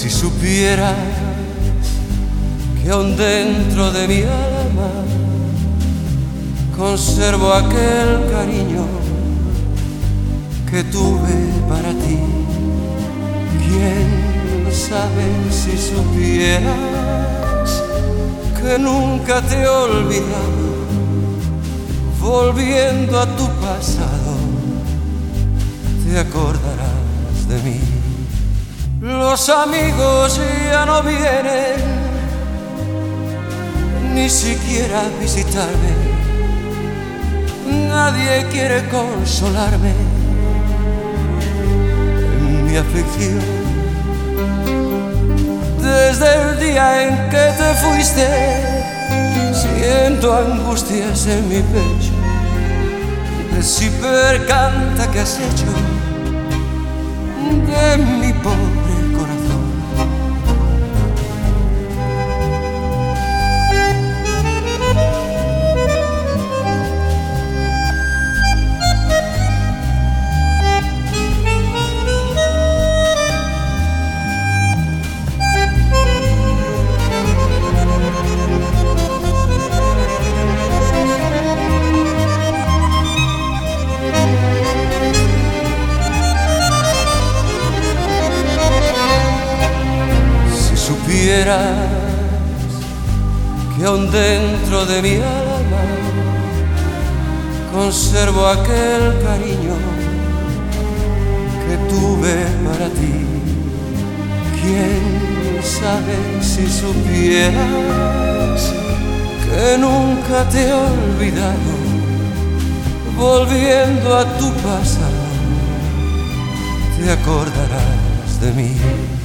Si supieras que aún dentro de mi alma conservo aquel cariño que tuve para ti. ¿Quién sabe si supieras que nunca te he olvidado? Volviendo a tu pasado, te acordarás de mí. Los amigos ya no vienen ni siquiera a visitarme. Nadie quiere consolarme en mi aflicción. Desde el día en que te fuiste, siento angustias en mi pecho. Decir canta que has hecho de mi pobre corazón. Supieras que aún dentro de mi alma conservo aquel cariño que tuve para ti. ¿Quién sabe si supieras que nunca te he olvidado? Volviendo a tu pasado, te acordarás de mí.